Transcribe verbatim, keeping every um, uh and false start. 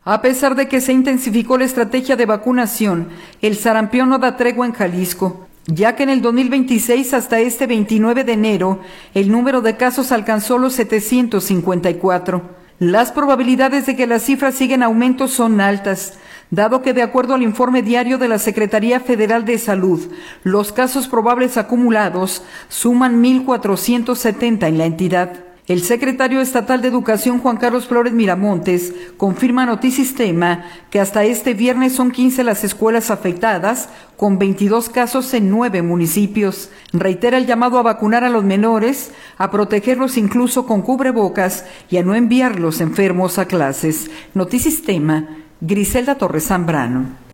A pesar de que se intensificó la estrategia de vacunación, el sarampión no da tregua en Jalisco, ya que en el dos mil veintiséis hasta este veintinueve de enero el número de casos alcanzó los setecientos cincuenta y cuatro. Las probabilidades de que las cifras sigan en aumento son altas, dado que de acuerdo al informe diario de la Secretaría Federal de Salud, los casos probables acumulados suman mil cuatrocientos setenta en la entidad. El secretario estatal de Educación, Juan Carlos Flores Miramontes, confirma a Notisistema que hasta este viernes son quince las escuelas afectadas, con veintidós casos en nueve municipios. Reitera el llamado a vacunar a los menores, a protegerlos incluso con cubrebocas y a no enviarlos enfermos a clases. Notisistema, Griselda Torres Zambrano.